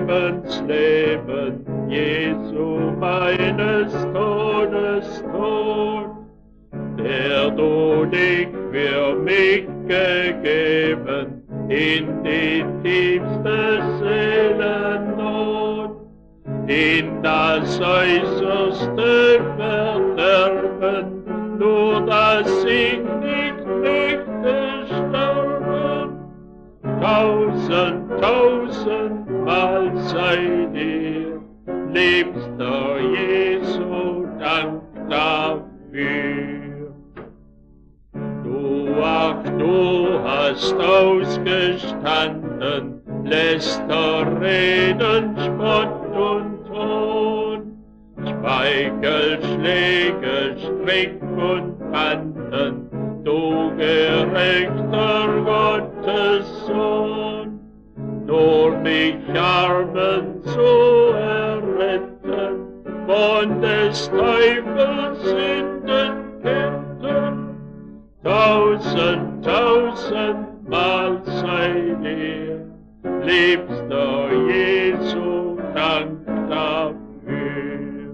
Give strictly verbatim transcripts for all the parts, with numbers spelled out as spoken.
Lebensleben, Jesu meines Todes Tod, der du dich für mich gegeben in die tiefste Seelennot, in das äußerste Verderben, nur dass ich nicht möchte sterben. Tausend, tausendmal sei dir, liebster Jesu, Dank dafür. Du, ach, du hast ausgestanden, Lästerreden, Spott und Hohn, Speichelschläge, Strick und Banden, du gerechter Gottessohn, nur mich Armen zu erretten von des Teufels in den Ketten. Tausend, tausendmal sei dir, liebster Jesu, Dank dafür.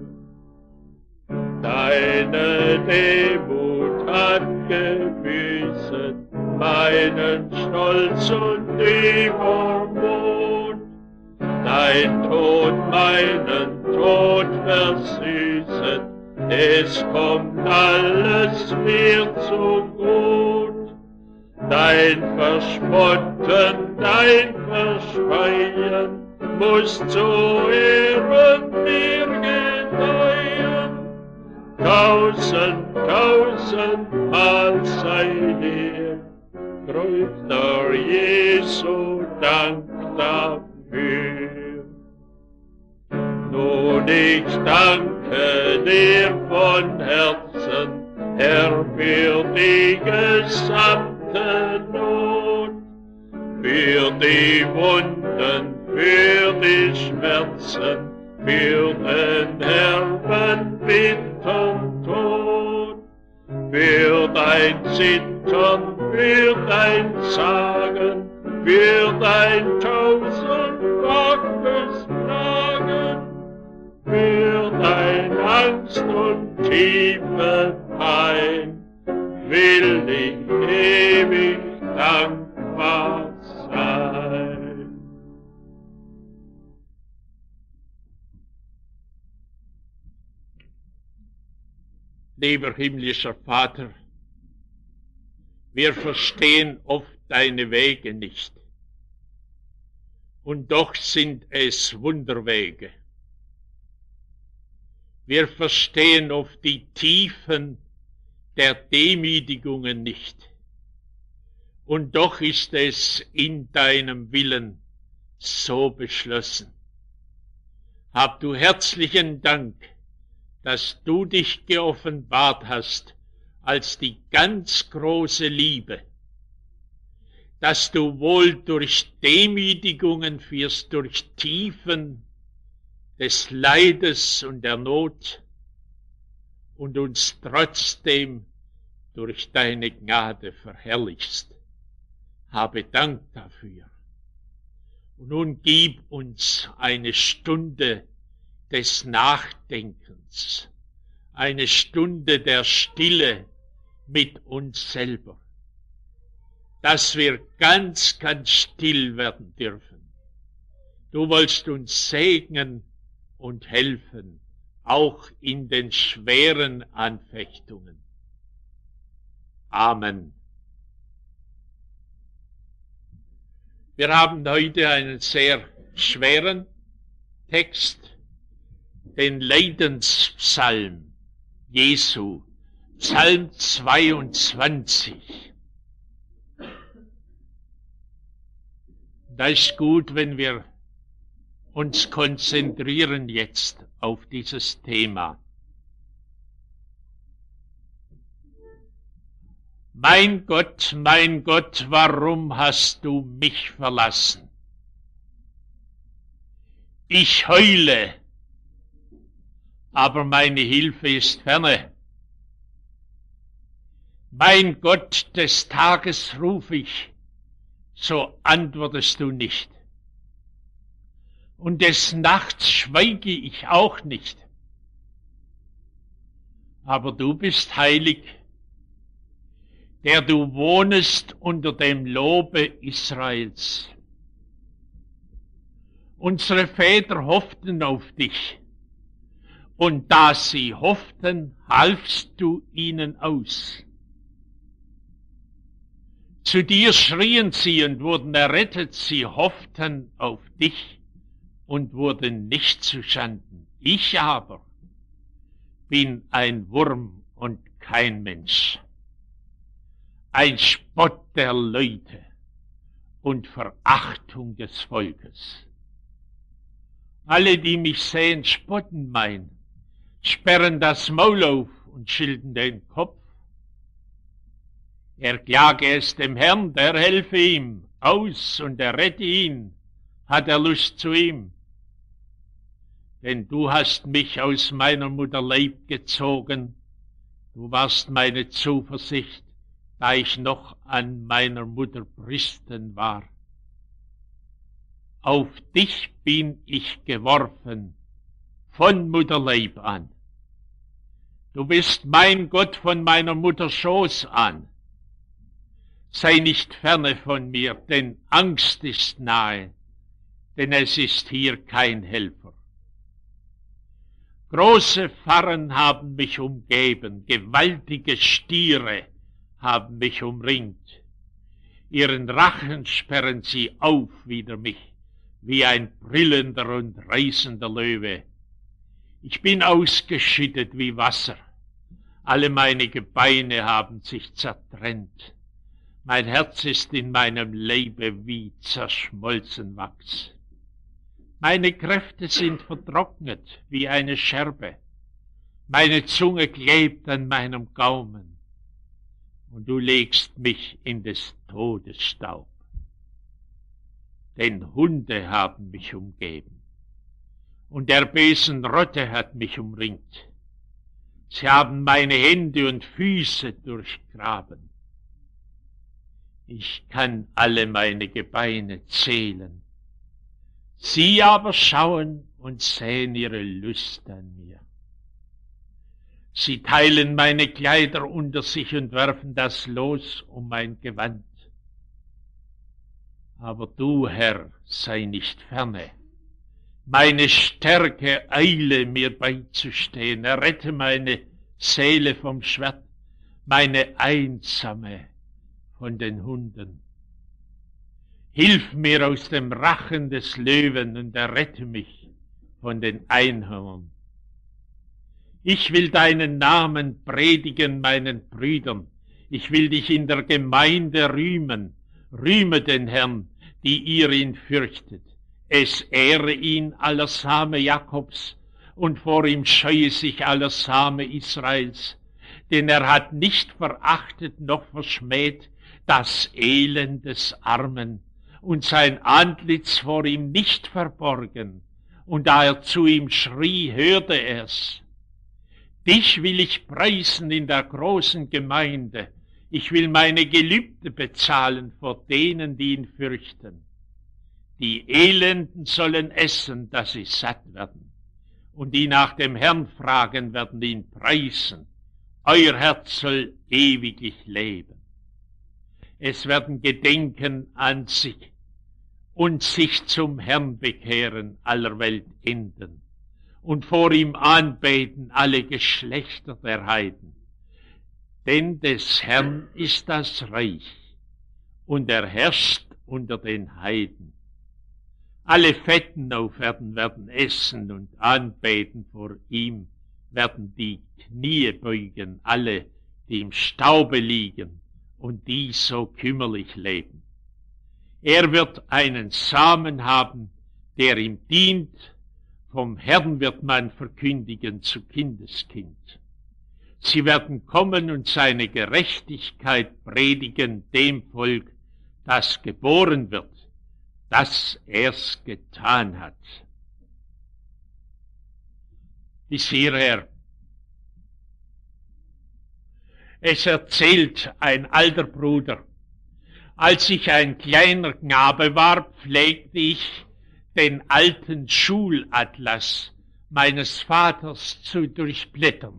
Deine Demut hat gebüßet meinen Stolz und Übermut, dein Tod meinen Tod versüßet, es kommt alles mir zu gut. Dein Verspotten, dein Verschreien muss zu Ehren mir gedeihen. Tausend, tausendmal sei dir, größter Jesu, Dank dafür. Nun, ich danke dir von Herzen, Herr, für die gesamte Not, für die Wunden, für die Schmerzen, für den herben, bittern Tod, für dein Zittern, für dein Sagen, für dein tausendfaches Klagen, für dein Angst und tiefe Pein, will ich ewig dankbar sein. Lieber himmlischer Vater, wir verstehen oft deine Wege nicht. Und doch sind es Wunderwege. Wir verstehen oft die Tiefen der Demütigungen nicht. Und doch ist es in deinem Willen so beschlossen. Hab du herzlichen Dank, dass du dich geoffenbart hast als die ganz große Liebe, dass du wohl durch Demütigungen führst, durch Tiefen des Leides und der Not und uns trotzdem durch deine Gnade verherrlichst. Habe Dank dafür. Und nun gib uns eine Stunde des Nachdenkens, eine Stunde der Stille mit uns selber, dass wir ganz, ganz still werden dürfen. Du wollst uns segnen und helfen, auch in den schweren Anfechtungen. Amen. Wir haben heute einen sehr schweren Text, den Leidenspsalm Jesu, Psalm zweiundzwanzig. Da ist gut, wenn wir uns konzentrieren jetzt auf dieses Thema. Mein Gott, mein Gott, warum hast du mich verlassen? Ich heule, aber meine Hilfe ist ferne. Mein Gott, des Tages ruf ich, so antwortest du nicht. und des Nachts schweige ich auch nicht. Aber du bist heilig, der du wohnest unter dem Lobe Israels. Unsere Väter hofften auf dich, und da sie hofften, halfst du ihnen aus. Zu dir schrien sie und wurden errettet, sie hofften auf dich und wurden nicht zuschanden. Ich aber bin ein Wurm und kein Mensch, ein Spott der Leute und Verachtung des Volkes. Alle, die mich sehen, spotten mein, sperren das Maul auf und schütteln den Kopf. Er klage es dem Herrn, der helfe ihm aus und er rette ihn, hat er Lust zu ihm. Denn du hast mich aus meiner Mutter Leib gezogen, du warst meine Zuversicht, da ich noch an meiner Mutter Brüsten war. Auf dich bin ich geworfen, von Mutterleib an. Du bist mein Gott von meiner Mutter Schoß an. Sei nicht ferne von mir, denn Angst ist nahe, denn es ist hier kein Helfer. Große Farren haben mich umgeben, gewaltige Stiere haben mich umringt. Ihren Rachen sperren sie auf wider mich, wie ein brillender und reißender Löwe. Ich bin ausgeschüttet wie Wasser, alle meine Gebeine haben sich zertrennt. Mein Herz ist in meinem Leibe wie zerschmolzen Wachs. Meine Kräfte sind vertrocknet wie eine Scherbe. Meine Zunge klebt an meinem Gaumen. Und du legst mich in des Todes Staub. Denn Hunde haben mich umgeben. Und der Besen Rotte hat mich umringt. Sie haben meine Hände und Füße durchgraben. Ich kann alle meine Gebeine zählen. Sie aber schauen und sehen ihre Lust an mir. Sie teilen meine Kleider unter sich und werfen das Los um mein Gewand. Aber du, Herr, sei nicht ferne. Meine Stärke eile mir beizustehen. Errette meine Seele vom Schwert, meine Einsame von den Hunden. Hilf mir aus dem Rachen des Löwen und errette mich von den Einhörnern. Ich will deinen Namen predigen meinen Brüdern. Ich will dich in der Gemeinde rühmen. Rühme den Herrn, die ihr ihn fürchtet. Es ehre ihn aller Same Jakobs und vor ihm scheue sich aller Same Israels. Denn er hat nicht verachtet noch verschmäht das Elend des Armen und sein Antlitz vor ihm nicht verborgen. Und da er zu ihm schrie, hörte er's. Dich will ich preisen in der großen Gemeinde. Ich will meine Gelübde bezahlen vor denen, die ihn fürchten. Die Elenden sollen essen, dass sie satt werden. Und die nach dem Herrn fragen, werden ihn preisen. Euer Herz soll ewiglich leben. Es werden gedenken an sich und sich zum Herrn bekehren aller Welt enden und vor ihm anbeten alle Geschlechter der Heiden. Denn des Herrn ist das Reich und er herrscht unter den Heiden. Alle Fetten auf Erden werden essen und anbeten vor ihm, werden die Knie beugen, alle, die im Staube liegen und die so kümmerlich leben. Er wird einen Samen haben, der ihm dient, vom Herrn wird man verkündigen zu Kindeskind. Sie werden kommen und seine Gerechtigkeit predigen dem Volk, das geboren wird, dass er's getan hat. Bis hierher. Es erzählt ein alter Bruder: Als ich ein kleiner Knabe war, pflegte ich den alten Schulatlas meines Vaters zu durchblättern.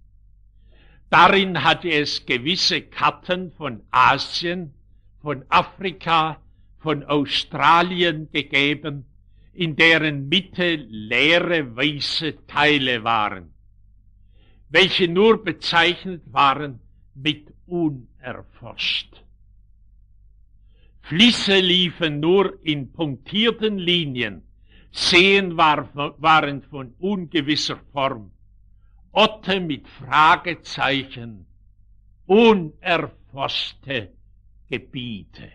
Darin hatte es gewisse Karten von Asien, von Afrika, von Australien gegeben, in deren Mitte leere weiße Teile waren, welche nur bezeichnet waren mit unerforscht. Flüsse liefen nur in punktierten Linien, Seen war, waren von ungewisser Form, Orte mit Fragezeichen, unerforschte Gebiete.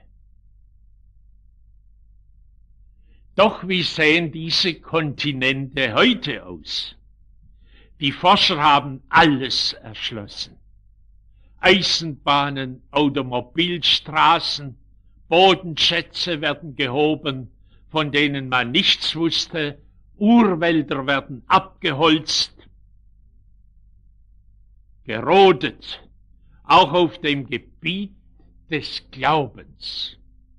Doch wie sehen diese Kontinente heute aus? Die Forscher haben alles erschlossen. Eisenbahnen, Automobilstraßen, Bodenschätze werden gehoben, von denen man nichts wusste, Urwälder werden abgeholzt, gerodet, auch auf dem Gebiet des Glaubens.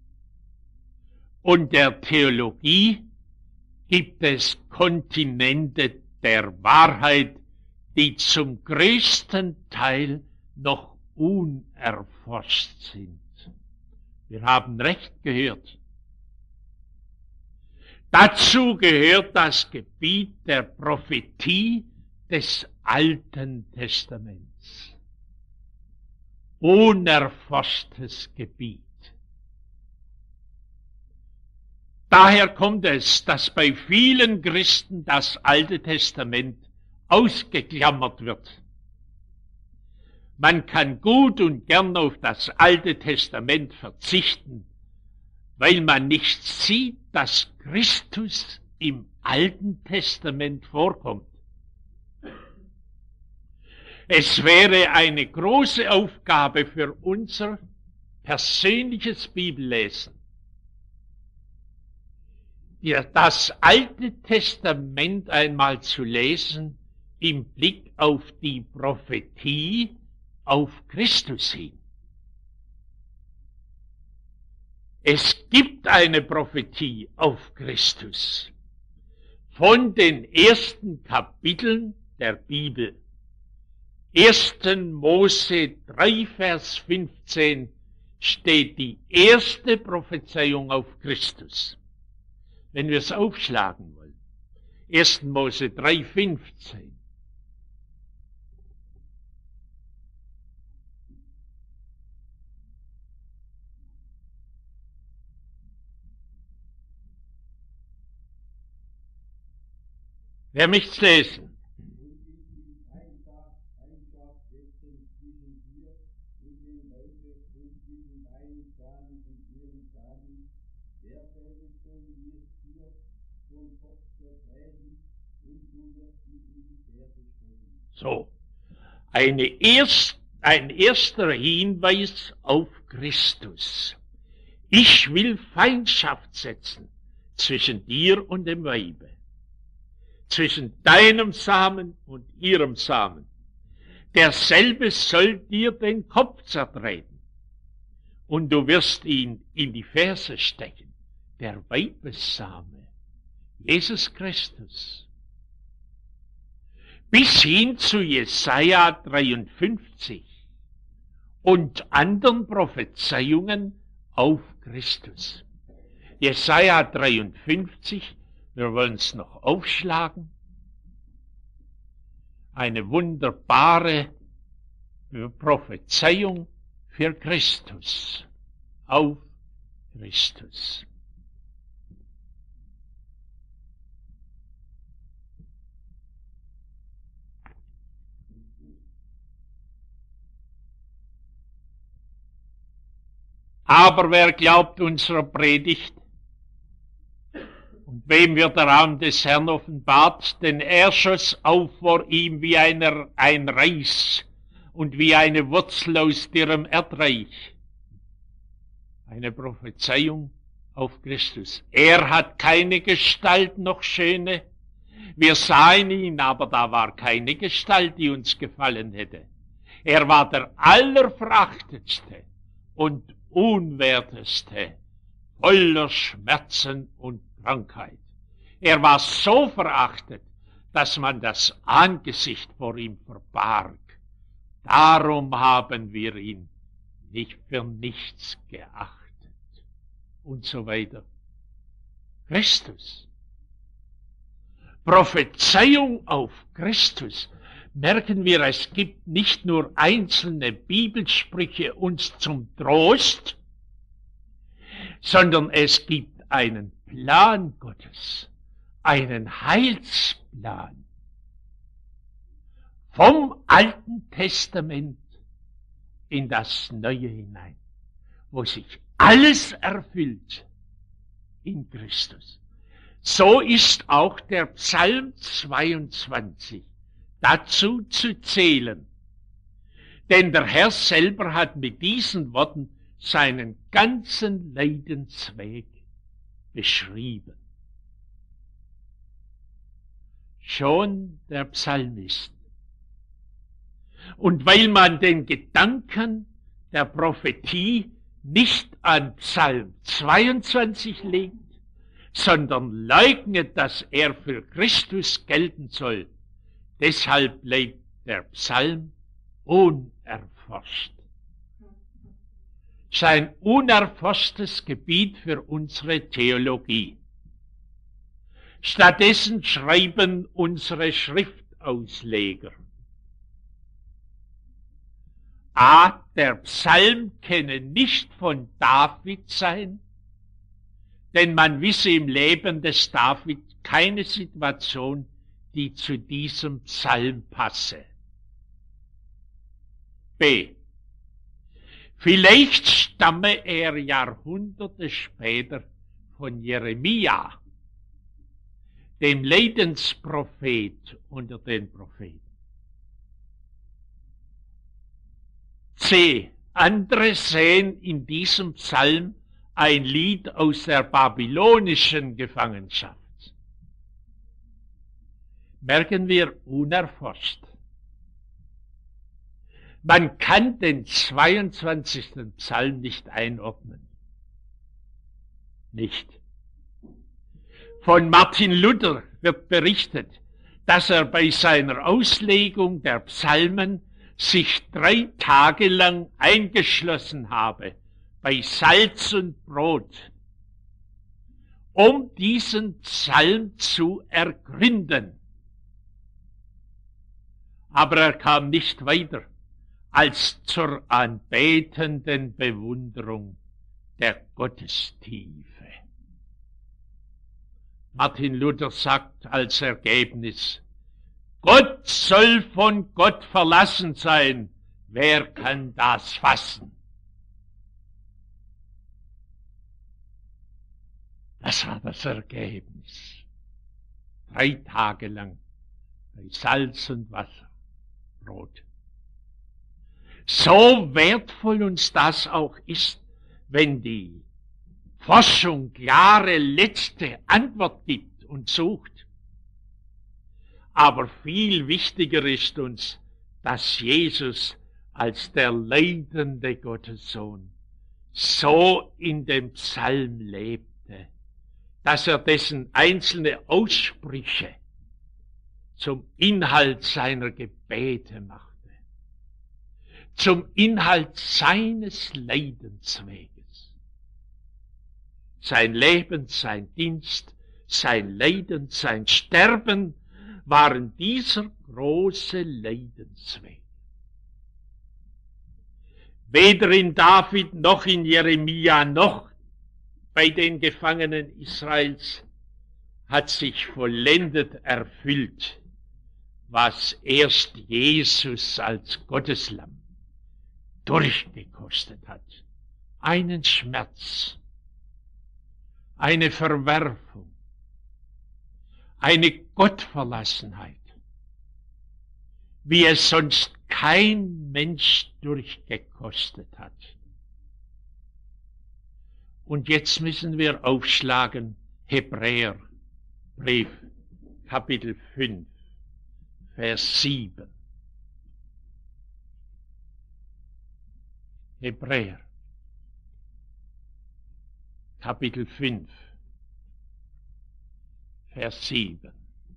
Und der Theologie gibt es Kontinente der Wahrheit, die zum größten Teil noch unerforscht sind. Wir haben recht gehört. Dazu gehört das Gebiet der Prophetie des Alten Testaments. Unerforschtes Gebiet. Daher kommt es, dass bei vielen Christen das Alte Testament ausgeklammert wird. Man kann gut und gern auf das Alte Testament verzichten, weil man nicht sieht, dass Christus im Alten Testament vorkommt. Es wäre eine große Aufgabe für unser persönliches Bibellesen, das Alte Testament einmal zu lesen im Blick auf die Prophetie auf Christus hin. Es gibt eine Prophetie auf Christus. Von den ersten Kapiteln der Bibel. ersten Mose drei, Vers fünfzehn steht die erste Prophezeiung auf Christus. Wenn wir es aufschlagen wollen. ersten Mose drei, fünfzehn. Wer möcht's lesen? So, eine erst, ein erster Hinweis auf Christus. Ich will Feindschaft setzen zwischen dir und dem Weibe, zwischen deinem Samen und ihrem Samen. Derselbe soll dir den Kopf zertreten und du wirst ihn in die Ferse stechen. Der Weibessame, Jesus Christus. Bis hin zu Jesaja dreiundfünfzig und anderen Prophezeiungen auf Christus. Jesaja dreiundfünfzig, wir wollen es noch aufschlagen. Eine wunderbare Prophezeiung für Christus, auf Christus. Aber wer glaubt unserer Predigt? Und wem wird der Arm des Herrn offenbart? Denn er schoss auf vor ihm wie einer, ein Reis und wie eine Wurzel aus deren Erdreich. Eine Prophezeiung auf Christus. Er hat keine Gestalt noch schöne. Wir sahen ihn, aber da war keine Gestalt, die uns gefallen hätte. Er war der Allerverachtetste und Unwerteste, voller Schmerzen und Krankheit. Er war so verachtet, dass man das Angesicht vor ihm verbarg. Darum haben wir ihn nicht für nichts geachtet. Und so weiter. Christus. Prophezeiung auf Christus. Merken wir, es gibt nicht nur einzelne Bibelsprüche uns zum Trost, sondern es gibt einen Plan Gottes, einen Heilsplan vom Alten Testament in das Neue hinein, wo sich alles erfüllt in Christus. So ist auch der Psalm zweiundzwanzig dazu zu zählen. Denn der Herr selber hat mit diesen Worten seinen ganzen Leidensweg beschrieben. Schon der Psalmist. Und weil man den Gedanken der Prophetie nicht an Psalm zweiundzwanzig legt, sondern leugnet, dass er für Christus gelten soll, deshalb bleibt der Psalm unerforscht. Sein unerforschtes Gebiet für unsere Theologie. Stattdessen schreiben unsere Schriftausleger: A. Der Psalm kenne nicht von David sein, denn man wisse im Leben des David keine Situation, die zu diesem Psalm passe. B. Vielleicht stamme er Jahrhunderte später von Jeremia, dem Leidensprophet unter den Propheten. C. Andere sehen in diesem Psalm ein Lied aus der babylonischen Gefangenschaft. Merken wir, unerforscht. Man kann den zweiundzwanzigsten Psalm nicht einordnen. Nicht. Von Martin Luther wird berichtet, dass er bei seiner Auslegung der Psalmen sich drei Tage lang eingeschlossen habe bei Salz und Brot, um diesen Psalm zu ergründen. Aber er kam nicht weiter als zur anbetenden Bewunderung der Gottestiefe. Martin Luther sagt als Ergebnis: Gott soll von Gott verlassen sein. Wer kann das fassen? Das war das Ergebnis. Drei Tage lang bei Salz und Wasser, Brot. So wertvoll uns das auch ist, wenn die Forschung klare letzte Antwort gibt und sucht. Aber viel wichtiger ist uns, dass Jesus als der leidende Gottessohn so in dem Psalm lebte, dass er dessen einzelne Aussprüche zum Inhalt seiner Gebete machte, zum Inhalt seines Leidensweges. Sein Leben, sein Dienst, sein Leiden, sein Sterben waren dieser große Leidensweg. Weder in David noch in Jeremia noch bei den Gefangenen Israels hat sich vollendet erfüllt, was erst Jesus als Gotteslamm durchgekostet hat. Einen Schmerz, eine Verwerfung, eine Gottverlassenheit, wie es sonst kein Mensch durchgekostet hat. Und jetzt müssen wir aufschlagen, Hebräerbrief, Kapitel fünf, Vers sieben. Hebräer, Kapitel fünf, Vers sieben.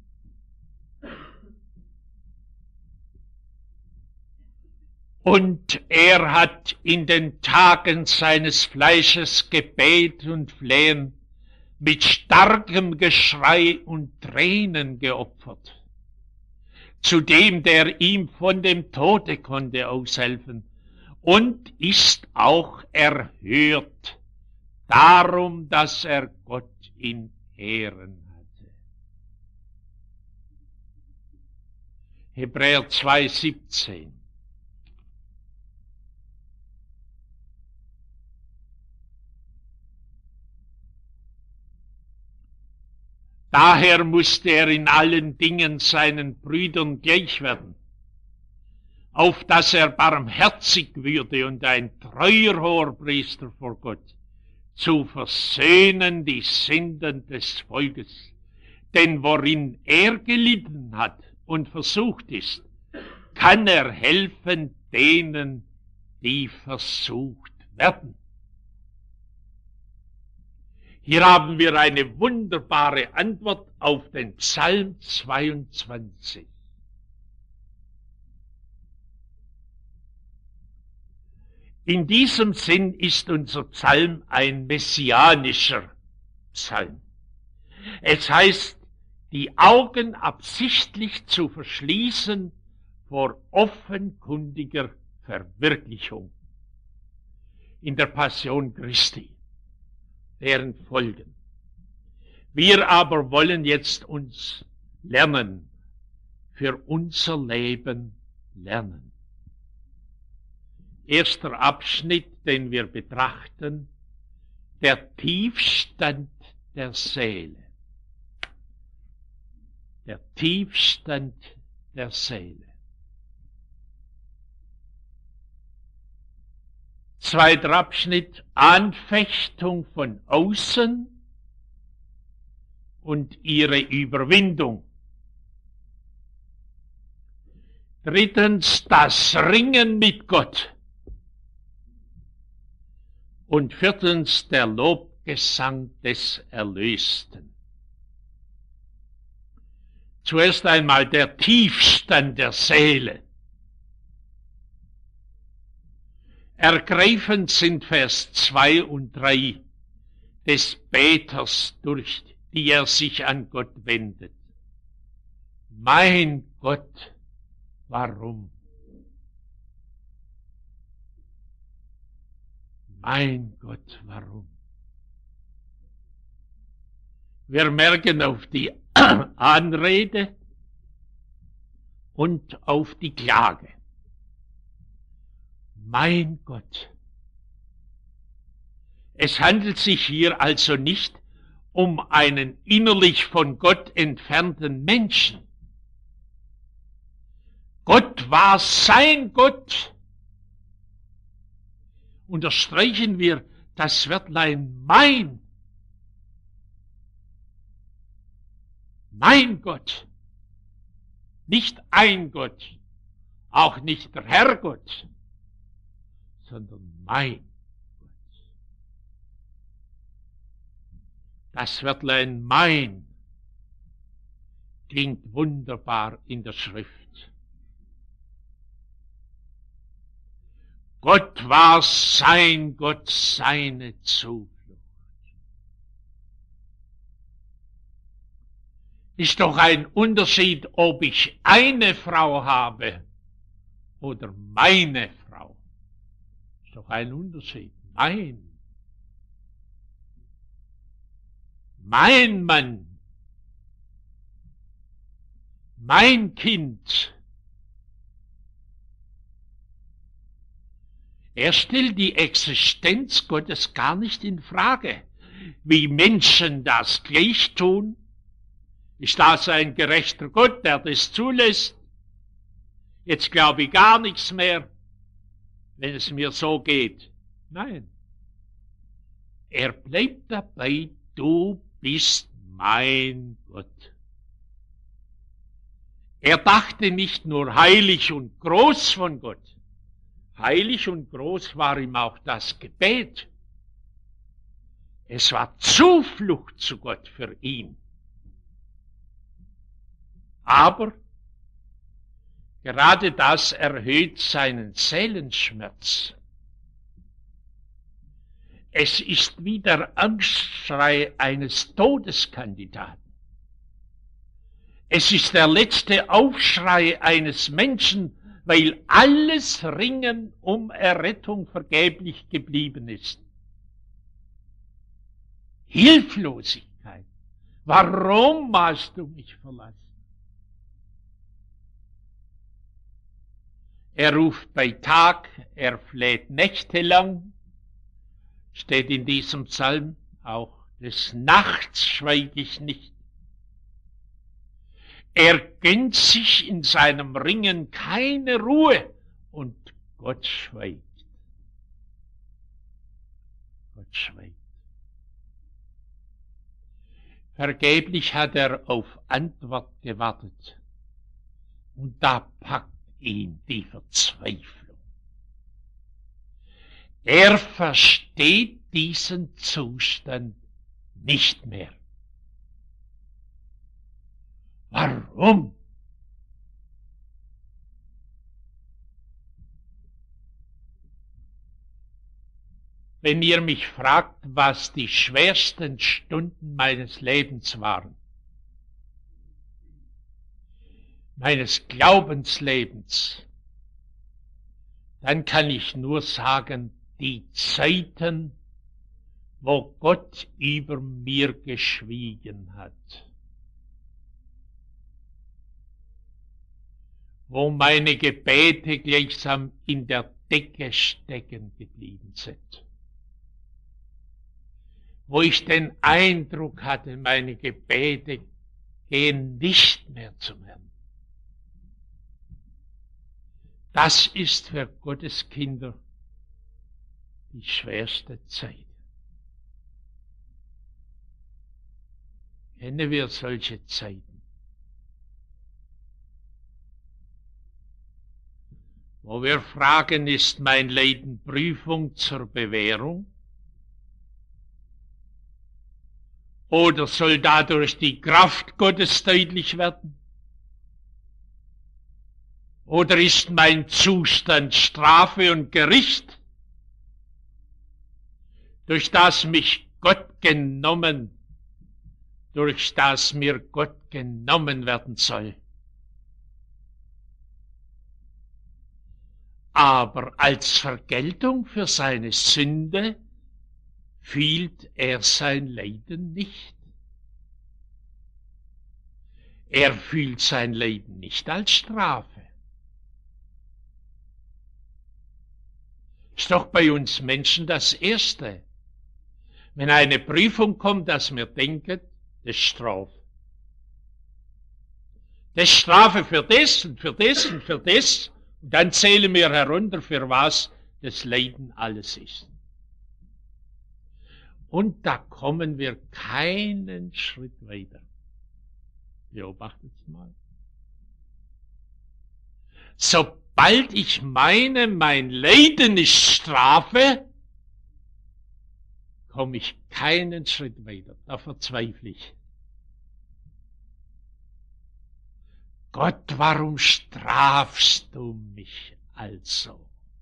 Und er hat in den Tagen seines Fleisches Gebet und Flehen mit starkem Geschrei und Tränen geopfert, zu dem, der ihm von dem Tode konnte aushelfen, und ist auch erhört, darum, dass er Gott in Ehren hatte. Hebräer zwei, siebzehn. Daher musste er in allen Dingen seinen Brüdern gleich werden, auf dass er barmherzig würde und ein treuer Hoherpriester vor Gott, zu versöhnen die Sünden des Volkes. Denn worin er gelitten hat und versucht ist, kann er helfen denen, die versucht werden. Hier haben wir eine wunderbare Antwort auf den Psalm zweiundzwanzig. In diesem Sinn ist unser Psalm ein messianischer Psalm. Es heißt, die Augen absichtlich zu verschließen vor offenkundiger Verwirklichung in der Passion Christi, deren Folgen. Wir aber wollen jetzt uns lernen, für unser Leben lernen. Erster Abschnitt, den wir betrachten, der Tiefstand der Seele. Der Tiefstand der Seele. Zweiter Abschnitt, Anfechtung von außen und ihre Überwindung. Drittens, das Ringen mit Gott. Und viertens, der Lobgesang des Erlösten. Zuerst einmal der Tiefstand der Seele. Ergreifend sind Vers zwei und drei des Beters, durch die er sich an Gott wendet. Mein Gott, warum? Mein Gott, warum? Wir merken auf die Anrede und auf die Klage. Mein Gott. Es handelt sich hier also nicht um einen innerlich von Gott entfernten Menschen. Gott war sein Gott. Unterstreichen wir das Wörtlein mein. Mein Gott. Nicht ein Gott, auch nicht der Herrgott, sondern mein Gott. Das Wörtlein mein klingt wunderbar in der Schrift. Gott war sein Gott, seine Zuflucht. Ist doch ein Unterschied, ob ich eine Frau habe oder meine Frau. Ist doch ein Unterschied. Mein. Mein Mann. Mein Kind. Er stellt die Existenz Gottes gar nicht in Frage. Wie Menschen das gleich tun, ist das ein gerechter Gott, der das zulässt? Jetzt glaube ich gar nichts mehr, wenn es mir so geht. Nein. Er bleibt dabei, du bist mein Gott. Er dachte nicht nur heilig und groß von Gott. Heilig und groß war ihm auch das Gebet. Es war Zuflucht zu Gott für ihn. Aber gerade das erhöht seinen Seelenschmerz. Es ist wie der Angstschrei eines Todeskandidaten. Es ist der letzte Aufschrei eines Menschen, weil alles Ringen um Errettung vergeblich geblieben ist. Hilflosigkeit. Warum hast du mich verlassen? Er ruft bei Tag, er fleht nächtelang, steht in diesem Psalm, auch des Nachts schweige ich nicht. Er gönnt sich in seinem Ringen keine Ruhe und Gott schweigt. Gott schweigt. Vergeblich hat er auf Antwort gewartet. Und da packt ihn die Verzweiflung. Er versteht diesen Zustand nicht mehr. Warum? Wenn ihr mich fragt, was die schwersten Stunden meines Lebens waren, meines Glaubenslebens, dann kann ich nur sagen, die Zeiten, wo Gott über mir geschwiegen hat, wo meine Gebete gleichsam in der Decke stecken geblieben sind, wo ich den Eindruck hatte, meine Gebete gehen nicht mehr zum Herrn. Das ist für Gottes Kinder die schwerste Zeit. Kennen wir solche Zeiten, wo wir fragen, ist mein Leiden Prüfung zur Bewährung? Oder soll dadurch die Kraft Gottes deutlich werden? Oder ist mein Zustand Strafe und Gericht, durch das mich Gott genommen, durch das mir Gott genommen werden soll? Aber als Vergeltung für seine Sünde fühlt er sein Leiden nicht. Er fühlt sein Leiden nicht als Strafe. Ist doch bei uns Menschen das Erste. Wenn eine Prüfung kommt, dass wir denken, das ist Strafe. Das ist Strafe für das und für das und für das. Und dann zählen wir herunter, für was das Leiden alles ist. Und da kommen wir keinen Schritt weiter. Beobachtet's mal. Sobald ich meine, mein Leiden ist Strafe, komme ich keinen Schritt weiter. Da verzweifle ich. Gott, warum strafst du mich also?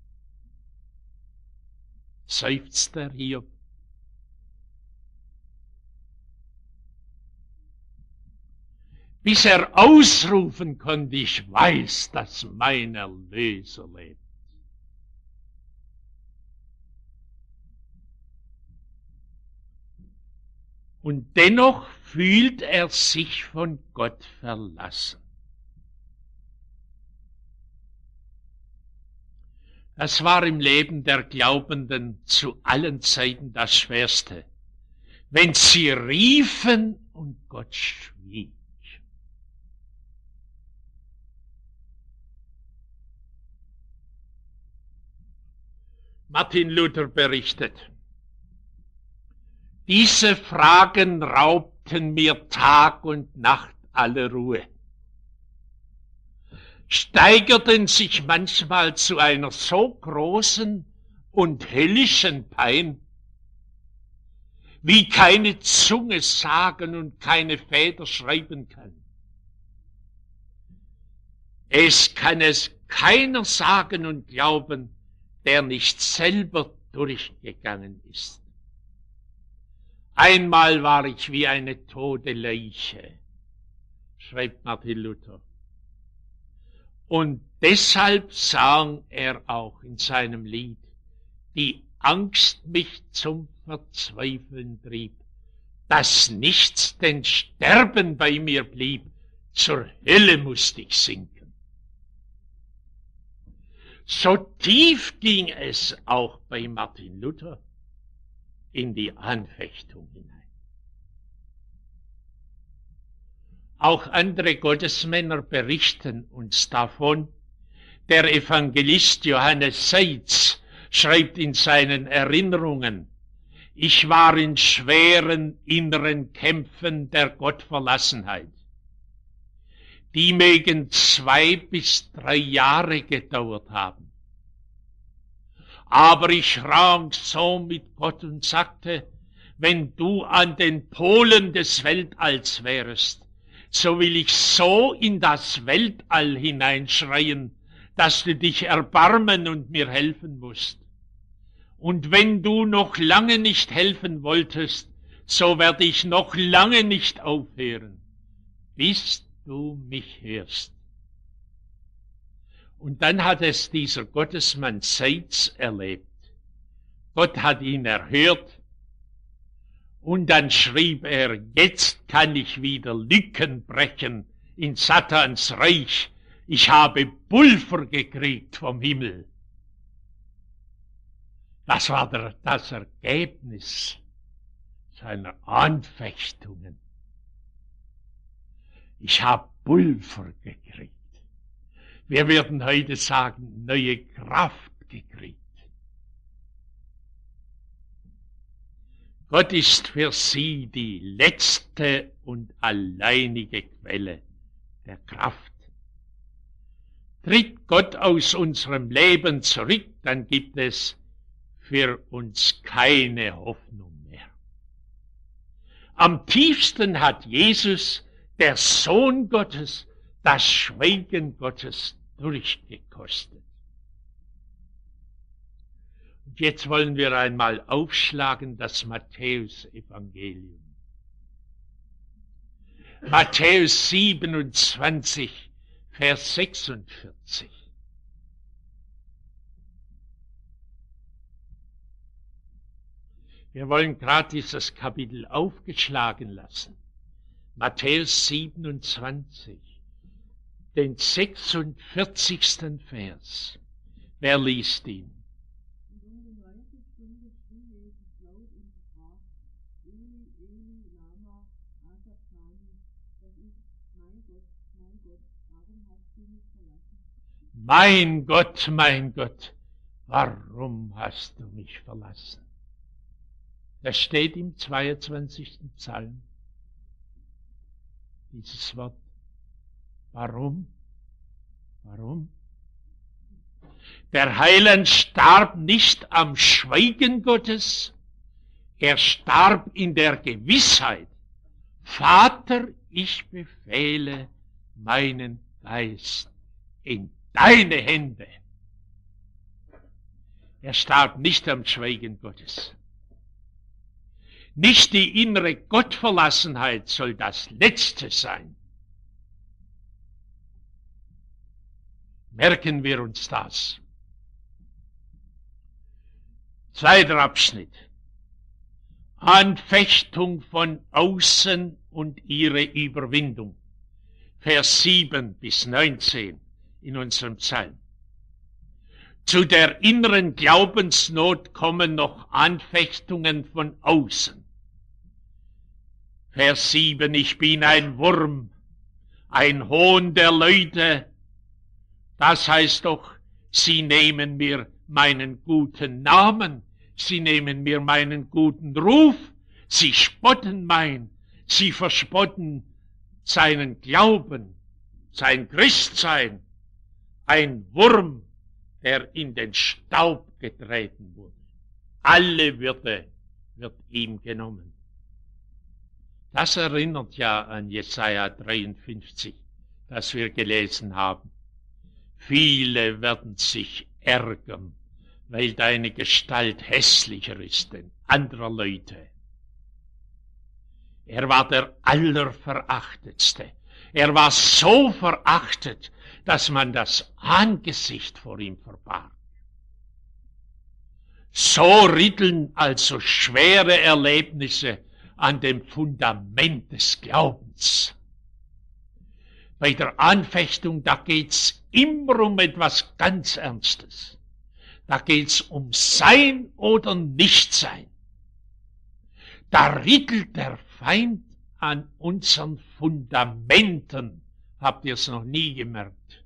Seufzt der Hiob. Bis er ausrufen konnte, ich weiß, dass mein Erlöser lebt. Und dennoch fühlt er sich von Gott verlassen. Das war im Leben der Glaubenden zu allen Zeiten das Schwerste, wenn sie riefen und Gott schwieg. Martin Luther berichtet, diese Fragen raubten mir Tag und Nacht alle Ruhe, steigerten sich manchmal zu einer so großen und höllischen Pein, wie keine Zunge sagen und keine Feder schreiben kann. Es kann es keiner sagen und glauben, der nicht selber durchgegangen ist. Einmal war ich wie eine tote Leiche, schreibt Martin Luther. Und deshalb sang er auch in seinem Lied, die Angst mich zum Verzweifeln trieb, dass nichts denn Sterben bei mir blieb, zur Hölle musste ich sinken. So tief ging es auch bei Martin Luther in die Anfechtung hinein. Auch andere Gottesmänner berichten uns davon. Der Evangelist Johannes Seitz schreibt in seinen Erinnerungen: Ich war in schweren inneren Kämpfen der Gottverlassenheit. Die mögen zwei bis drei Jahre gedauert haben. Aber ich rang so mit Gott und sagte, wenn du an den Polen des Weltalls wärest, so will ich so in das Weltall hineinschreien, dass du dich erbarmen und mir helfen musst. Und wenn du noch lange nicht helfen wolltest, so werde ich noch lange nicht aufhören, bis du mich hörst. Und dann hat es dieser Gottesmann Seitz erlebt. Gott hat ihn erhört und dann schrieb er, jetzt kann ich wieder Lücken brechen in Satans Reich. Ich habe Pulver gekriegt vom Himmel. Das war der, das Ergebnis seiner Anfechtungen. Ich habe Pulver gekriegt. Wir würden heute sagen, neue Kraft gekriegt. Gott ist für sie die letzte und alleinige Quelle der Kraft. Tritt Gott aus unserem Leben zurück, dann gibt es für uns keine Hoffnung mehr. Am tiefsten hat Jesus, der Sohn Gottes, das Schweigen Gottes durchgekostet. Und jetzt wollen wir einmal aufschlagen das Matthäus-Evangelium. Matthäus siebenundzwanzig, Vers sechsundvierzig. Wir wollen gerade dieses Kapitel aufgeschlagen lassen. Matthäus siebenundzwanzig, den sechsundvierzigsten Vers. Wer liest ihn? Mein Gott, mein Gott, warum hast du mich verlassen? Das steht im zweiundzwanzigsten Psalm. Dieses Wort. Warum? Warum? Der Heiland starb nicht am Schweigen Gottes, er starb in der Gewissheit, Vater, ich befehle meinen Geist in deine Hände. Er starb nicht am Schweigen Gottes. Nicht die innere Gottverlassenheit soll das Letzte sein. Merken wir uns das. Zweiter Abschnitt. Anfechtung von außen und ihre Überwindung. Vers sieben bis neunzehn in unserem Psalm. Zu der inneren Glaubensnot kommen noch Anfechtungen von außen. Vers sieben, ich bin ein Wurm, ein Hohn der Leute. Das heißt doch, sie nehmen mir meinen guten Namen, sie nehmen mir meinen guten Ruf, sie spotten mein, sie verspotten seinen Glauben, sein Christsein, ein Wurm, der in den Staub getreten wurde. Alle Würde wird ihm genommen. Das erinnert ja an Jesaja dreiundfünfzig, das wir gelesen haben. Viele werden sich ärgern, weil deine Gestalt hässlicher ist denn anderer Leute. Er war der Allerverachtetste. Er war so verachtet, dass man das Angesicht vor ihm verbarg. So rütteln also schwere Erlebnisse an dem Fundament des Glaubens. Bei der Anfechtung, da geht's immer um etwas ganz Ernstes. Da geht's um Sein oder Nichtsein. Da rüttelt der Feind an unseren Fundamenten. Habt ihr es noch nie gemerkt?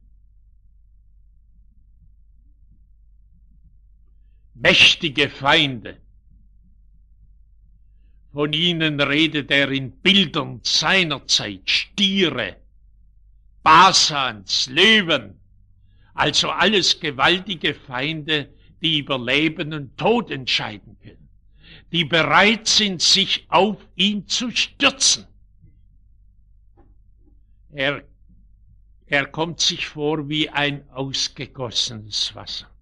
Mächtige Feinde. Von ihnen redet er in Bildern seiner Zeit. Stiere, Basans, Löwen. Also alles gewaltige Feinde, die über Leben und Tod entscheiden können. Die bereit sind, sich auf ihn zu stürzen. Er, er kommt sich vor wie ein ausgegossenes Wasser.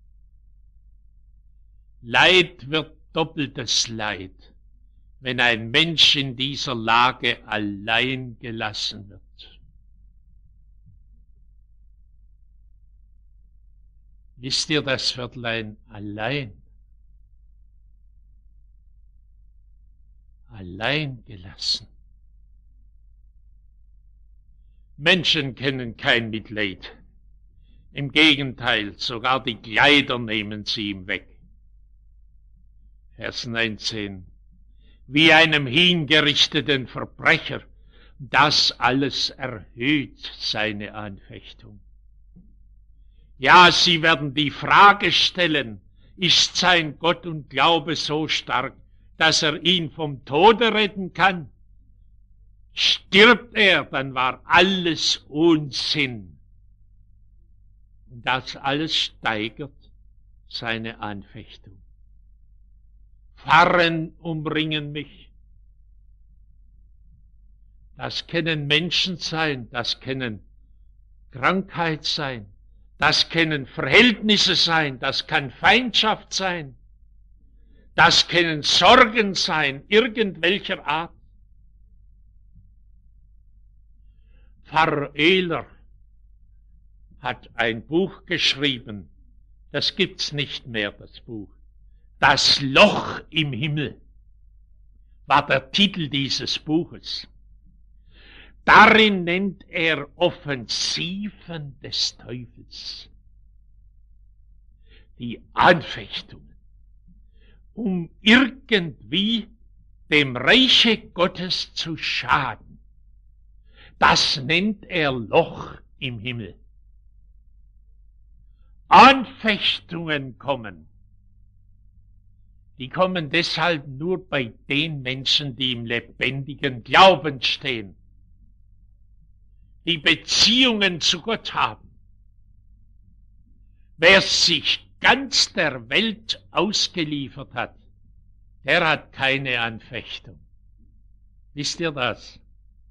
Leid wird doppeltes Leid, wenn ein Mensch in dieser Lage allein gelassen wird. Wisst ihr das Wörtlein allein? Allein gelassen. Menschen kennen kein Mitleid. Im Gegenteil, sogar die Kleider nehmen sie ihm weg. Vers neunzehn. Wie einem hingerichteten Verbrecher, das alles erhöht seine Anfechtung. Ja, sie werden die Frage stellen, ist sein Gott und Glaube so stark, dass er ihn vom Tode retten kann? Stirbt er, dann war alles Unsinn. Und das alles steigert seine Anfechtung. Pfarren umringen mich. Das können Menschen sein, das können Krankheit sein, das können Verhältnisse sein, das kann Feindschaft sein, das können Sorgen sein, irgendwelcher Art. Pfarrer Ehler hat ein Buch geschrieben, das gibt's nicht mehr, das Buch. Das Loch im Himmel war der Titel dieses Buches. Darin nennt er Offensiven des Teufels. Die Anfechtungen, um irgendwie dem Reiche Gottes zu schaden. Das nennt er Loch im Himmel. Anfechtungen kommen. Die kommen deshalb nur bei den Menschen, die im lebendigen Glauben stehen, die Beziehungen zu Gott haben. Wer sich ganz der Welt ausgeliefert hat, der hat keine Anfechtung. Wisst ihr das?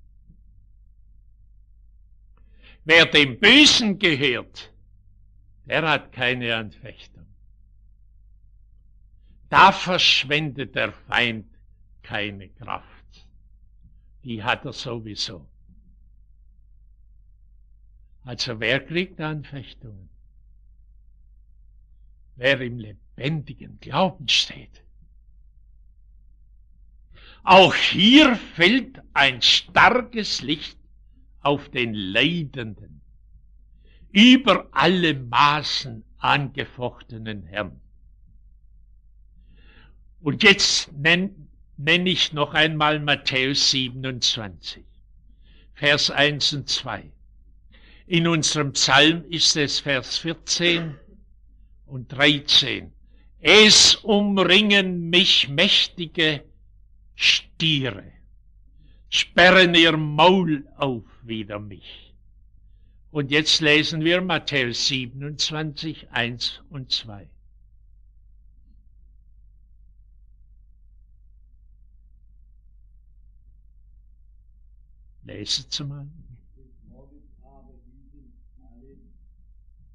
Wer dem Bösen gehört, der hat keine Anfechtung. Da verschwendet der Feind keine Kraft. Die hat er sowieso. Also wer kriegt Anfechtungen? Wer im lebendigen Glauben steht. Auch hier fällt ein starkes Licht auf den Leidenden, über alle Maßen angefochtenen Herrn. Und jetzt nenne nenn ich noch einmal Matthäus siebenundzwanzig, Vers eins und zwei. In unserem Psalm ist es Vers vierzehn und dreizehn. Es umringen mich mächtige Stiere, sperren ihr Maul auf wider mich. Und jetzt lesen wir Matthäus siebenundzwanzig, eins und zwei. Leset mal.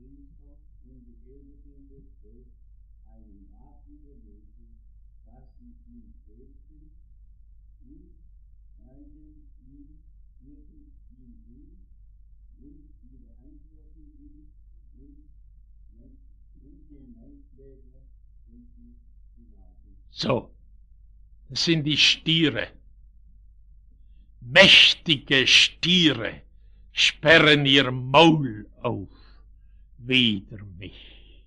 So, das sind die Stiere. Mächtige Stiere sperren ihr Maul auf wider mich.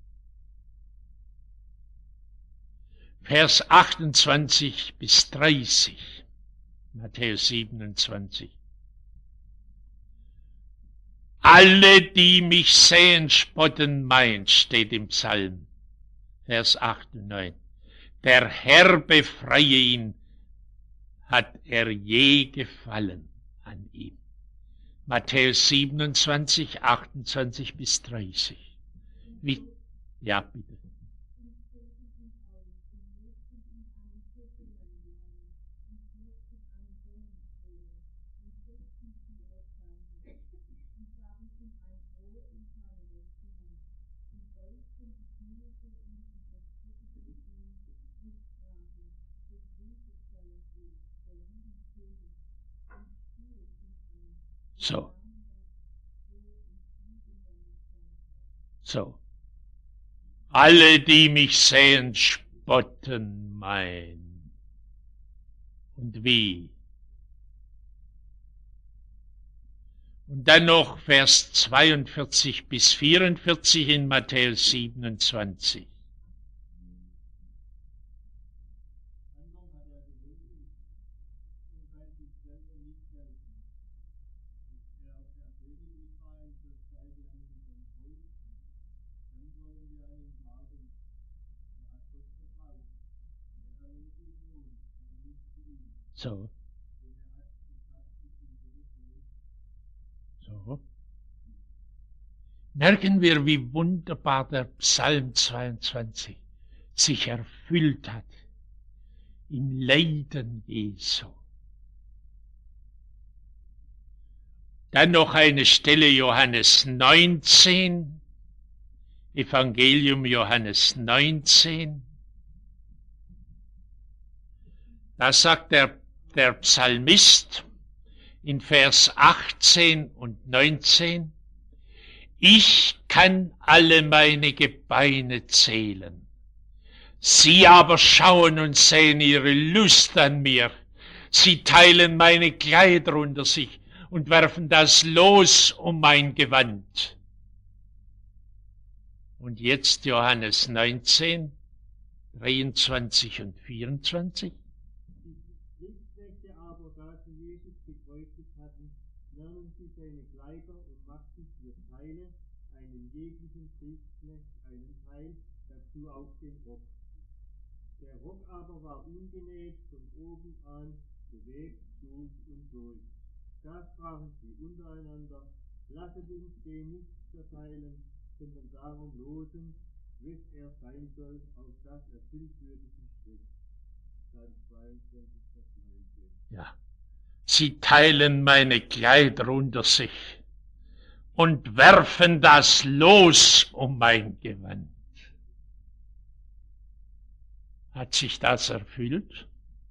Vers achtundzwanzig bis dreißig, Matthäus siebenundzwanzig. Alle, die mich sehen, spotten mein, steht im Psalm, Vers acht und neun. Der Herr befreie ihn, hat er je gefallen an ihm. Matthäus siebenundzwanzig, achtundzwanzig bis dreißig. Wie? Ja, bitte. So. So. Alle, die mich sehen, spotten mein. Und wie? Und dann noch Vers zweiundvierzig bis vierundvierzig in Matthäus siebenundzwanzig. So. So. Merken wir, wie wunderbar der Psalm zweiundzwanzig sich erfüllt hat im Leiden Jesu. Dann noch eine Stelle, Johannes neunzehn, Evangelium Johannes neunzehn. Da sagt der, der Psalmist in Vers achtzehn und neunzehn, ich kann alle meine Gebeine zählen. Sie aber schauen und sehen ihre Lust an mir. Sie teilen meine Kleider unter sich und werfen das Los um mein Gewand. Und jetzt Johannes neunzehn, dreiundzwanzig und vierundzwanzig. Die Kriegsknechte aber, da sie Jesus gekreuzigt hatten, nahmen sie seine Kleider und machten für Teile, einem jeglichen Kriegsknecht einen Teil, dazu auch den Rock. Der Rock aber war ungenäht von oben an, gewebt durch und durch. Da sprachen sie untereinander, lasset uns den nicht zerteilen, sondern darum losen, wes er sein soll, auf das erfüllt würde die Schrift. Psalm zweiundzwanzig, Vers neunzehn. Ja. Sie teilen meine Kleider unter sich und werfen das Los um mein Gewand. Hat sich das erfüllt?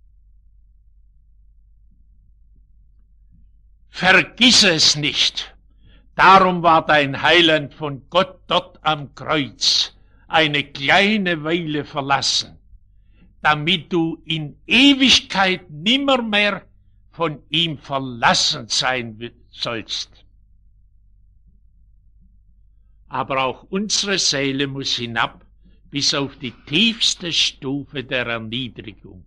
Vergiss es nicht. Darum war dein Heiland von Gott dort am Kreuz eine kleine Weile verlassen, damit du in Ewigkeit nimmermehr von ihm verlassen sein sollst. Aber auch unsere Seele muss hinab bis auf die tiefste Stufe der Erniedrigung,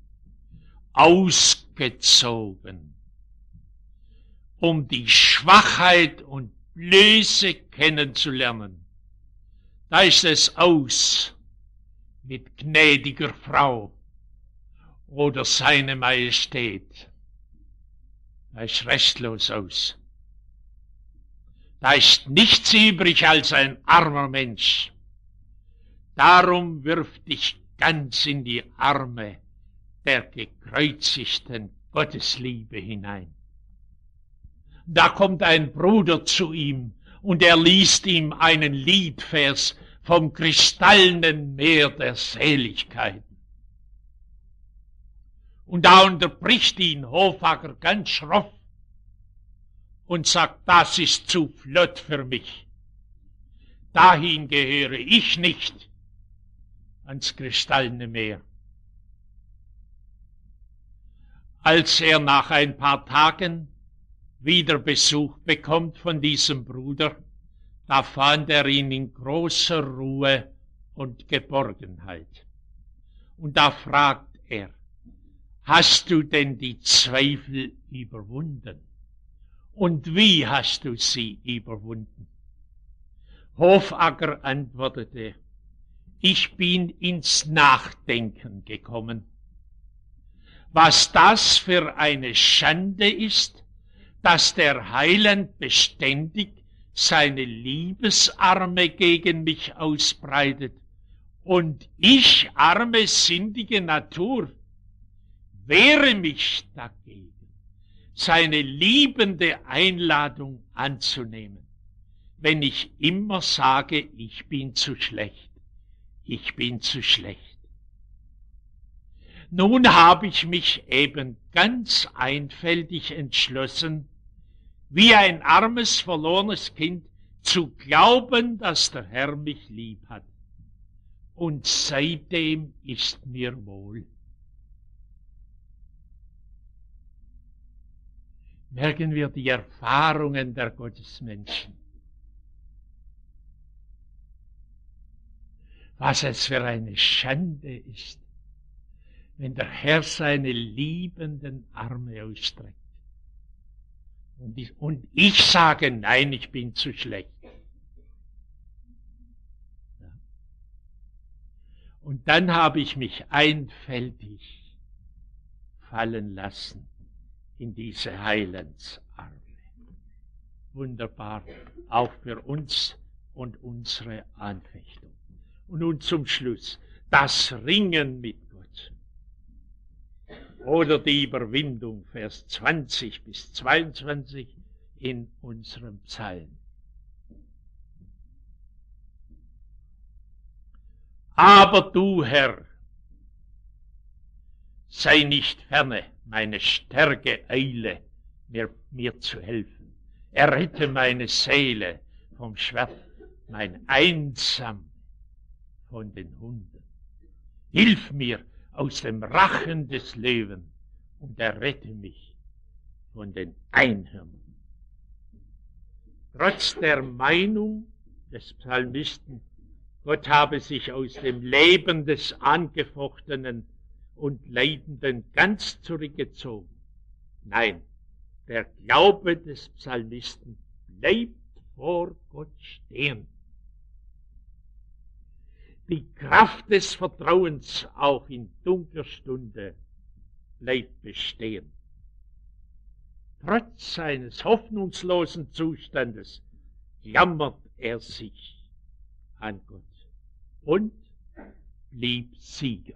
ausgezogen, um die Schwachheit und Blöße kennenzulernen. Da ist es aus mit gnädiger Frau oder seine Majestät. Da ist restlos aus. Da ist nichts übrig als ein armer Mensch. Darum wirf dich ganz in die Arme der gekreuzigten Gottesliebe hinein. Da kommt ein Bruder zu ihm und er liest ihm einen Liedvers vom kristallenen Meer der Seligkeiten. Und da unterbricht ihn Hofagger ganz schroff und sagt, das ist zu flott für mich. Dahin gehöre ich nicht, ans kristallene Meer. Als er nach ein paar Tagen wieder Besuch bekommt von diesem Bruder, da fand er ihn in großer Ruhe und Geborgenheit. Und da fragt er, hast du denn die Zweifel überwunden? Und wie hast du sie überwunden? Hofagger antwortete, ich bin ins Nachdenken gekommen. Was das für eine Schande ist, dass der Heiland beständig seine Liebesarme gegen mich ausbreitet und ich, arme, sündige Natur, wehre mich dagegen, seine liebende Einladung anzunehmen, wenn ich immer sage, ich bin zu schlecht, ich bin zu schlecht. Nun habe ich mich eben ganz einfältig entschlossen, wie ein armes, verlorenes Kind, zu glauben, dass der Herr mich lieb hat. Und seitdem ist mir wohl. Merken wir die Erfahrungen der Gottesmenschen. Was es für eine Schande ist, wenn der Herr seine liebenden Arme ausstreckt. Und ich, und ich sage, nein, ich bin zu schlecht. Ja. Und dann habe ich mich einfältig fallen lassen in diese Heilandsarme. Wunderbar, auch für uns und unsere Anfechtung. Und nun zum Schluss, das Ringen mit Gott. Oder die Überwindung, Vers zwanzig bis zweiundzwanzig in unserem Psalm. Aber du, Herr, sei nicht ferne, meine Stärke eile, mir, mir zu helfen. Errette meine Seele vom Schwert, mein Einsam von den Hunden. Hilf mir aus dem Rachen des Löwen und errette mich von den Einhörnern. Trotz der Meinung des Psalmisten, Gott habe sich aus dem Leben des Angefochtenen und Leidenden ganz zurückgezogen. Nein, der Glaube des Psalmisten bleibt vor Gott stehen. Die Kraft des Vertrauens auch in dunkler Stunde bleibt bestehen. Trotz seines hoffnungslosen Zustandes klammert er sich an Gott und blieb Sieger.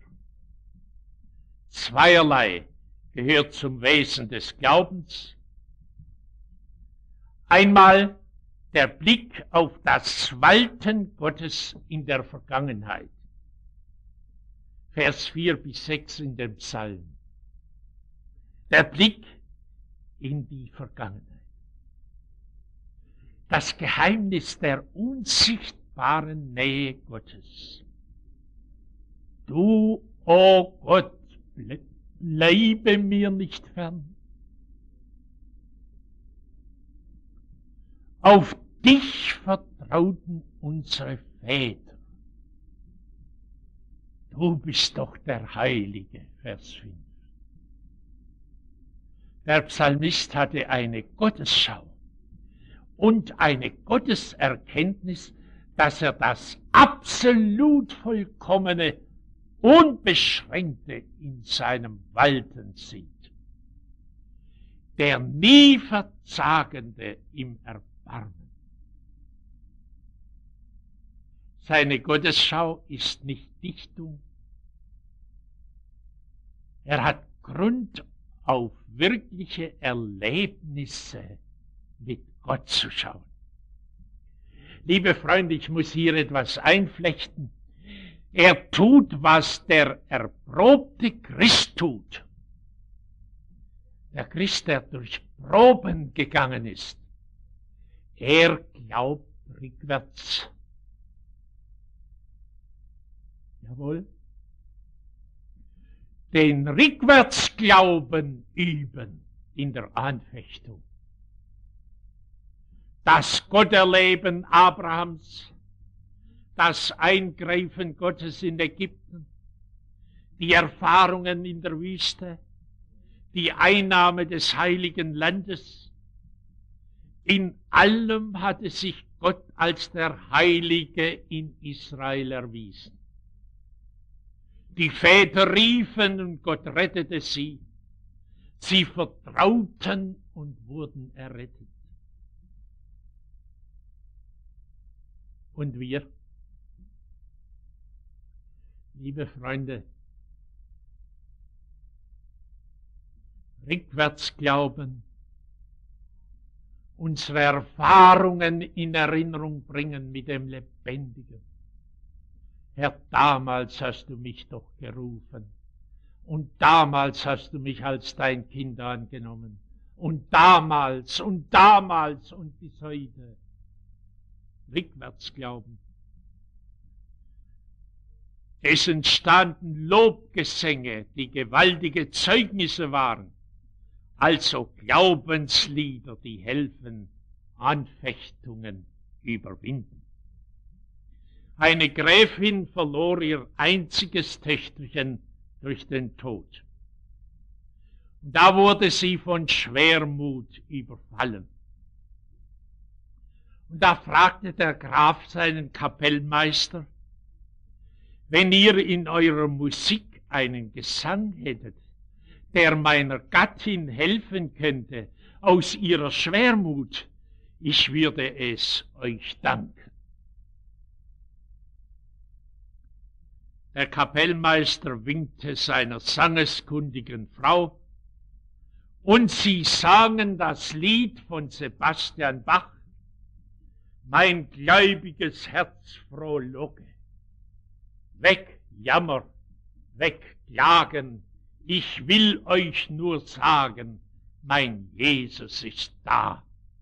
Zweierlei gehört zum Wesen des Glaubens. Einmal der Blick auf das Walten Gottes in der Vergangenheit. Vers vier bis sechs in dem Psalm. Der Blick in die Vergangenheit. Das Geheimnis der unsichtbaren Nähe Gottes. Du, o oh Gott, bleibe mir nicht fern. Auf dich vertrauten unsere Väter. Du bist doch der Heilige, Vers fünf. Der Psalmist hatte eine Gottesschau und eine Gotteserkenntnis, dass er das absolut Vollkommene, Unbeschränkte in seinem Walten sieht. Der nie Verzagende im Erbarmen. Seine Gottesschau ist nicht Dichtung. Er hat Grund auf wirkliche Erlebnisse mit Gott zu schauen. Liebe Freunde, ich muss hier etwas einflechten. Er tut, was der erprobte Christ tut. Der Christ, der durch Proben gegangen ist, er glaubt rückwärts. Jawohl. Den Rückwärtsglauben üben in der Anfechtung. Das Gotterleben Abrahams, das Eingreifen Gottes in Ägypten, die Erfahrungen in der Wüste, die Einnahme des heiligen Landes. In allem hatte sich Gott als der Heilige in Israel erwiesen. Die Väter riefen und Gott rettete sie. Sie vertrauten und wurden errettet. Und wir, liebe Freunde, rückwärts glauben, unsere Erfahrungen in Erinnerung bringen mit dem Lebendigen. Herr, damals hast du mich doch gerufen und damals hast du mich als dein Kind angenommen und damals und damals und bis heute. Rückwärts glauben. Es entstanden Lobgesänge, die gewaltige Zeugnisse waren, also Glaubenslieder, die helfen, Anfechtungen überwinden. Eine Gräfin verlor ihr einziges Töchterchen durch den Tod. Und da wurde sie von Schwermut überfallen. Und da fragte der Graf seinen Kapellmeister, wenn ihr in eurer Musik einen Gesang hättet, der meiner Gattin helfen könnte aus ihrer Schwermut, ich würde es euch danken. Der Kapellmeister winkte seiner sangeskundigen Frau und sie sangen das Lied von Sebastian Bach, mein gläubiges Herz frohlocke. Weg Jammer, weg Klagen, ich will euch nur sagen, mein Jesus ist da.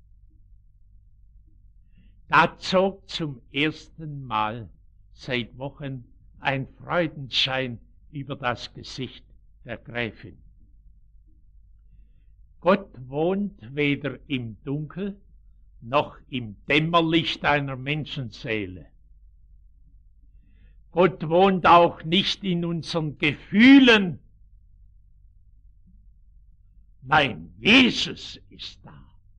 Da zog zum ersten Mal seit Wochen ein Freudenschein über das Gesicht der Gräfin. Gott wohnt weder im Dunkel noch im Dämmerlicht einer Menschenseele. Gott wohnt auch nicht in unseren Gefühlen. Mein Jesus ist da.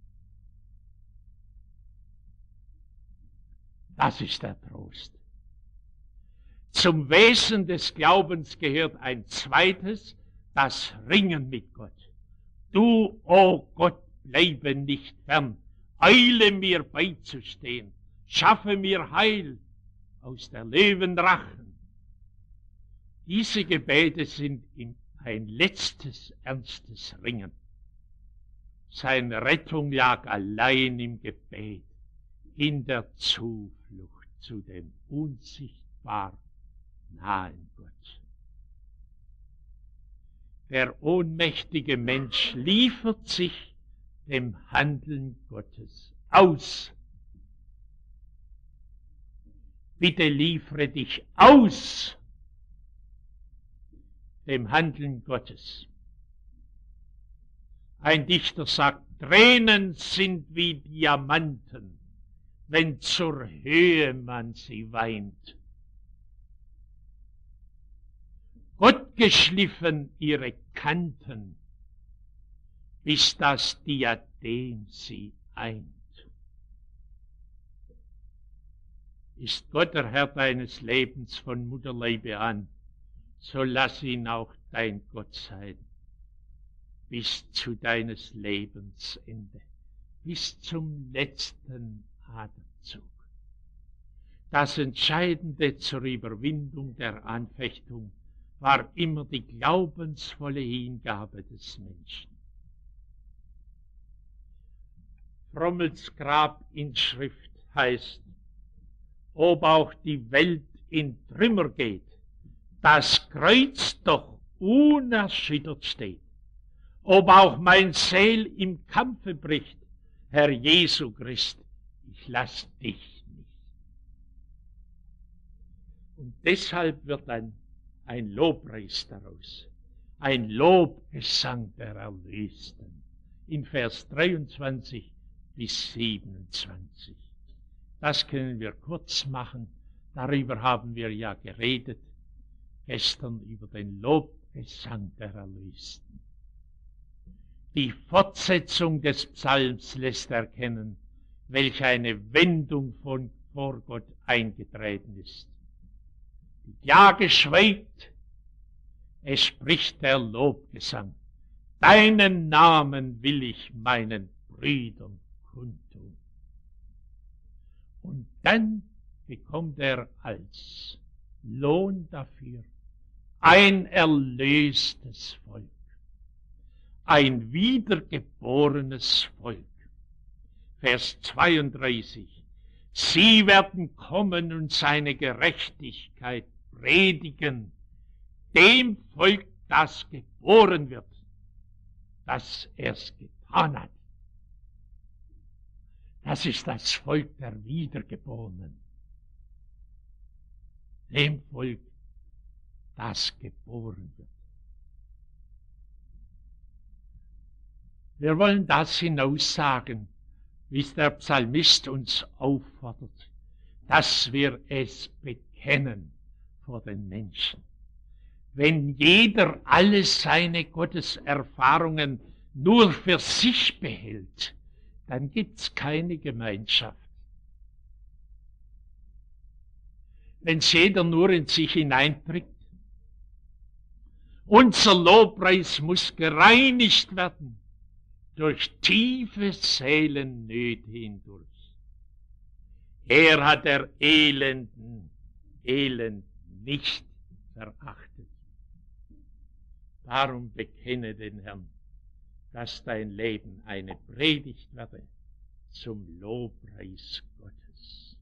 Das ist der Trost. Zum Wesen des Glaubens gehört ein zweites, das Ringen mit Gott. Du, o oh Gott, bleibe nicht fern, eile mir beizustehen, schaffe mir Heil aus der Löwen Rachen. Diese Gebete sind ihm ein letztes, ernstes Ringen. Seine Rettung lag allein im Gebet, in der Zuflucht zu dem unsichtbar nahen Gott. Der ohnmächtige Mensch liefert sich dem Handeln Gottes aus. Bitte liefere dich aus dem Handeln Gottes. Ein Dichter sagt, Tränen sind wie Diamanten, wenn zur Höhe man sie weint. Gott geschliffen ihre Kanten, bis das Diadem sie eint. Ist Gott der Herr deines Lebens von Mutterleibe an, so lass ihn auch dein Gott sein, bis zu deines Lebens Ende, bis zum letzten Atemzug. Das Entscheidende zur Überwindung der Anfechtung war immer die glaubensvolle Hingabe des Menschen. Frommels Grabinschrift heißt, ob auch die Welt in Trümmer geht, das Kreuz doch unerschüttert steht. Ob auch mein Seel im Kampfe bricht, Herr Jesu Christ, ich lass dich nicht. Und deshalb wird ein, ein Lobpreis daraus, ein Lobgesang der Erlösten, in Vers dreiundzwanzig bis siebenundzwanzig. Das können wir kurz machen, darüber haben wir ja geredet, gestern über den Lobgesang der Erlösten. Die Fortsetzung des Psalms lässt erkennen, welch eine Wendung von vor Gott eingetreten ist. Die Klage schweigt, es spricht der Lobgesang. Deinen Namen will ich meinen Brüdern kundtun. Und dann bekommt er als Lohn dafür ein erlöstes Volk, ein wiedergeborenes Volk. Vers zweiunddreißig. Sie werden kommen und seine Gerechtigkeit predigen, dem Volk, das geboren wird, das er's getan hat. Das ist das Volk der Wiedergeborenen. Dem Volk, das geboren wird. Wir wollen das hinaussagen, wie es der Psalmist uns auffordert, dass wir es bekennen vor den Menschen. Wenn jeder alle seine Gotteserfahrungen nur für sich behält, dann gibt's keine Gemeinschaft. Wenn jeder nur in sich hineinträgt, unser Lobpreis muss gereinigt werden durch tiefe Seelennöte hindurch. Er hat der Elenden Elend nicht verachtet. Darum bekenne den Herrn, dass dein Leben eine Predigt werde zum Lobpreis Gottes.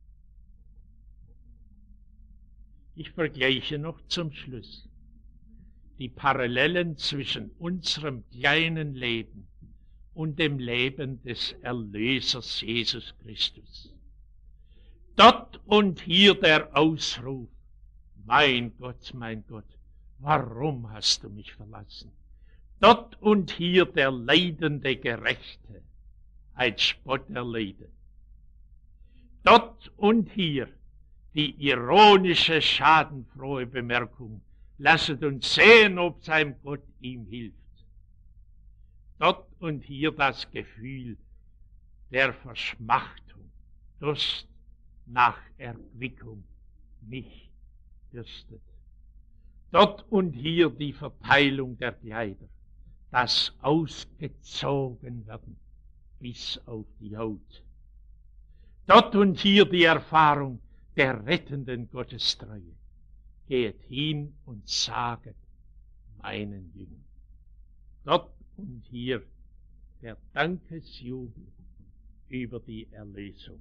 Ich vergleiche noch zum Schluss die Parallelen zwischen unserem kleinen Leben und dem Leben des Erlösers Jesus Christus. Dort und hier der Ausruf, mein Gott, mein Gott, warum hast du mich verlassen? Dort und hier der leidende Gerechte, ein Spott erleide. Dort und hier die ironische, schadenfrohe Bemerkung, lasset uns sehen, ob sein Gott ihm hilft. Dort und hier das Gefühl der Verschmachtung, Durst nach Erquickung, mich dürstet. Dort und hier die Verteilung der Kleider, das ausgezogen werden bis auf die Haut. Dort und hier die Erfahrung der rettenden Gottestreue. Geht hin und saget meinen Jüngern. Dort und hier der Dankesjubel über die Erlösung.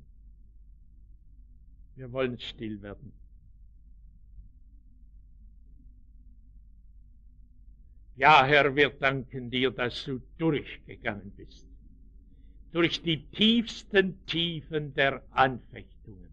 Wir wollen still werden. Ja, Herr, wir danken dir, dass du durchgegangen bist, durch die tiefsten Tiefen der Anfechtungen.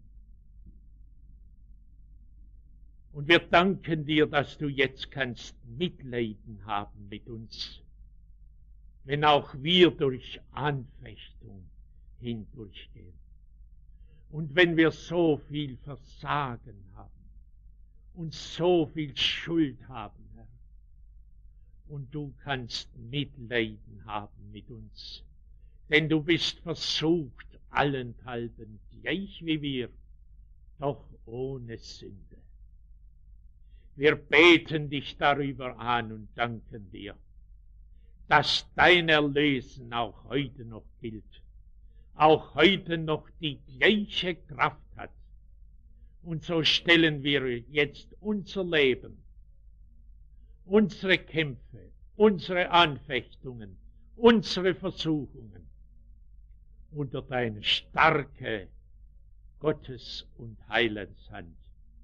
Und wir danken dir, dass du jetzt kannst Mitleiden haben mit uns, wenn auch wir durch Anfechtung hindurchgehen. Und wenn wir so viel Versagen haben und so viel Schuld haben, Herr, und du kannst Mitleiden haben mit uns, denn du bist versucht allenthalben, gleich wie wir, doch ohne Sünde. Wir beten dich darüber an und danken dir, dass dein Erlösen auch heute noch gilt, auch heute noch die gleiche Kraft hat. Und so stellen wir jetzt unser Leben, unsere Kämpfe, unsere Anfechtungen, unsere Versuchungen unter deine starke Gottes und Heilands Hand.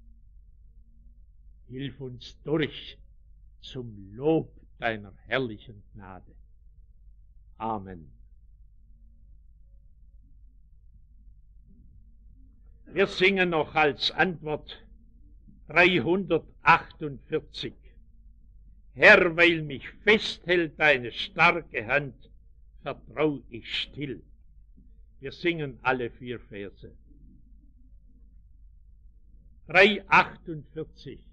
Hilf uns durch zum Lob deiner herrlichen Gnade. Amen. Wir singen noch als Antwort dreihundertachtundvierzig. Herr, weil mich festhält deine starke Hand, vertrau ich still. Wir singen alle vier Verse. dreihundertachtundvierzig.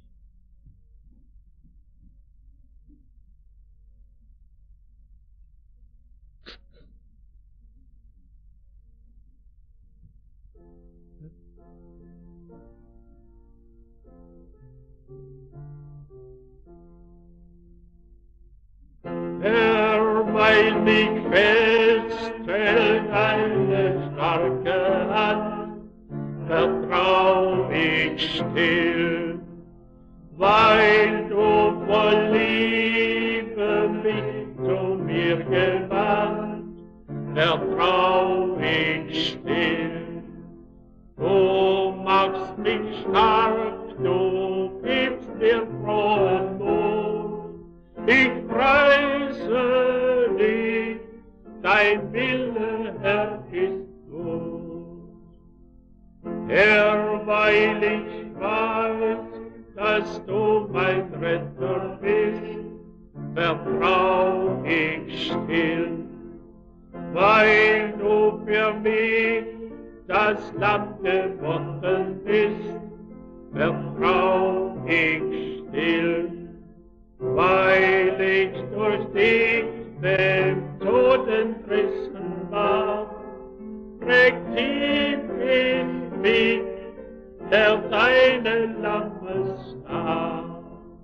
Herr, weil mich festhält eine starke Hand, vertrau ich still, weil du voll Liebe mich zu mir gewandt, vertrau ich still. Du machst mich stark, du gibst mir frohen Mut, ich preise dich, dein Wille, Herr, ist gut. Herr, weil ich weiß, dass du mein Retter bist, vertrau ich still, weil du für mich das Lamm geworden bist, vertrau ich still. Weil ich durch dich dem Tod entrissen war, trägt tief in mich der deine Lammesstar.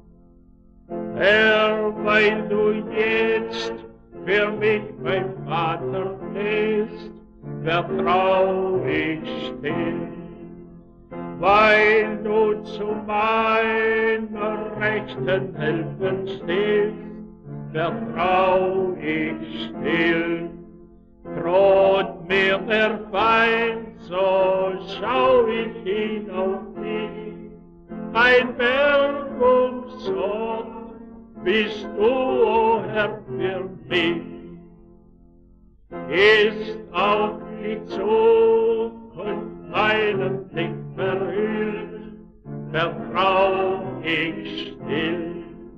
Herr, weil du jetzt für mich mein Vater bist, vertrau ich still. Weil du zu meiner Rechten helfen stehst, vertrau ich still. Droht mir der Feind, so schau ich hin auf dich. Ein Bergungsort bist du, o Herr, für mich. Ist auch die Zukunft meinem Blick verhüllt, vertrau ich still.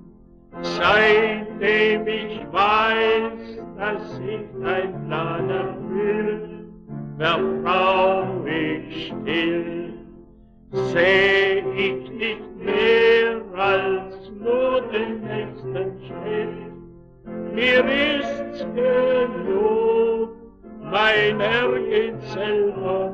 Seitdem ich weiß, dass sich dein Plan erfüllt, vertrau ich still. Seh ich nicht mehr als nur den nächsten Schritt, mir ist's genug, mein Herr geht selber